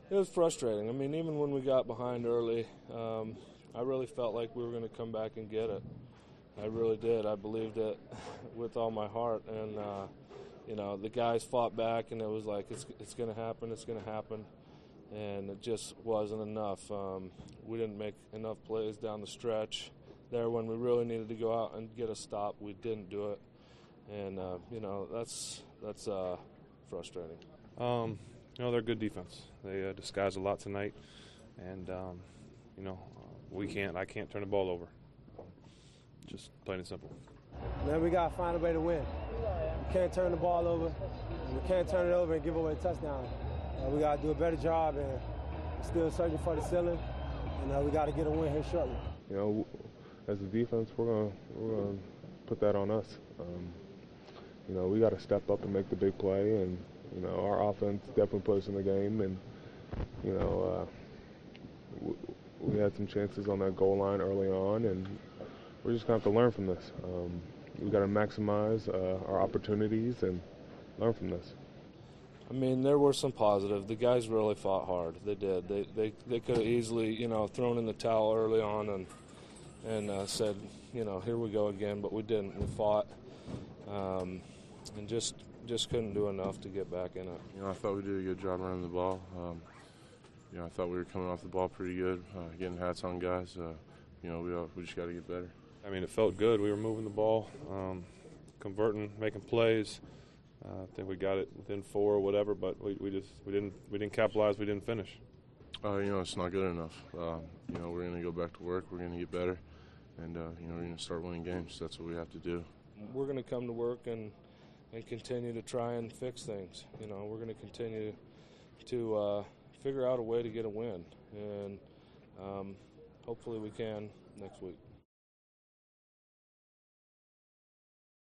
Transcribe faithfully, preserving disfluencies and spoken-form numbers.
It was frustrating. I mean, even when we got behind early, um, I really felt like we were going to come back and get it. I really did. I believed it with all my heart. And, uh, you know, the guys fought back, and it was like, it's, it's going to happen, it's going to happen. And it just wasn't enough. Um, we didn't make enough plays down the stretch there when we really needed to go out and get a stop. We didn't do it. And, uh, you know, that's, that's uh, frustrating. Um, you know, they're good defense. They uh, disguised a lot tonight, and um, you know, we can't. I can't turn the ball over. Just plain and simple. Man, we gotta find a way to win. We can't turn the ball over. We can't turn it over and give away a touchdown. Uh, we gotta do a better job, and we're still searching for the ceiling. And uh, we gotta get a win here shortly. You know, as a defense, we're gonna we're gonna put that on us. Um, you know, we got to step up and make the big play, and you know, our offense definitely put us in the game, and you know, uh, we, we had some chances on that goal line early on, and we're just gonna have to learn from this. Um, we got to maximize uh, our opportunities and learn from this. I mean, there were some positive. The guys really fought hard. They did. They they they could have easily, you know, thrown in the towel early on and and uh, said, you know, here we go again. But we didn't. We fought um, and just just couldn't do enough to get back in it. You know, I thought we did a good job running the ball. Um, you know, I thought we were coming off the ball pretty good, uh, getting hats on guys. Uh, you know, we all, we just got to get better. I mean, it felt good. We were moving the ball, um, converting, making plays. Uh, I think we got it within four or whatever, but we, we just we didn't we didn't capitalize. We didn't finish. Uh, you know, it's not good enough. Um, you know, we're going to go back to work. We're going to get better, and uh, you know, we're going to start winning games. That's what we have to do. We're going to come to work and and continue to try and fix things. You know, we're going to continue to uh, figure out a way to get a win, and um, hopefully we can next week.